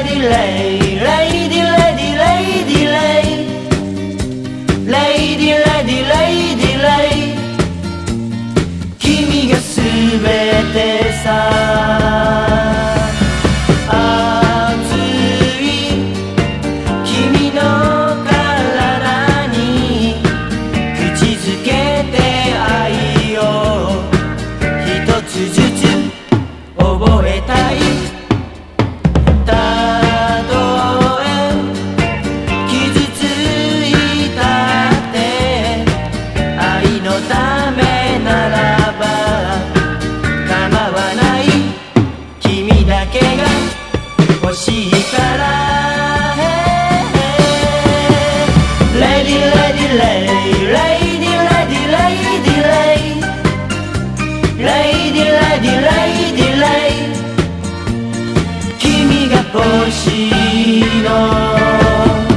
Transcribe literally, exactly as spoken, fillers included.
ディレイレイディレディレイディレイレイディレディレイディレイ君がすべてさ熱い君の体に口づけて愛を一つずつ覚えたいたとえ傷ついたって愛のためならば構わない君だけが欲しいからレディレディレイレイディレディレイディレイレイディレディレイディレイ君が欲しい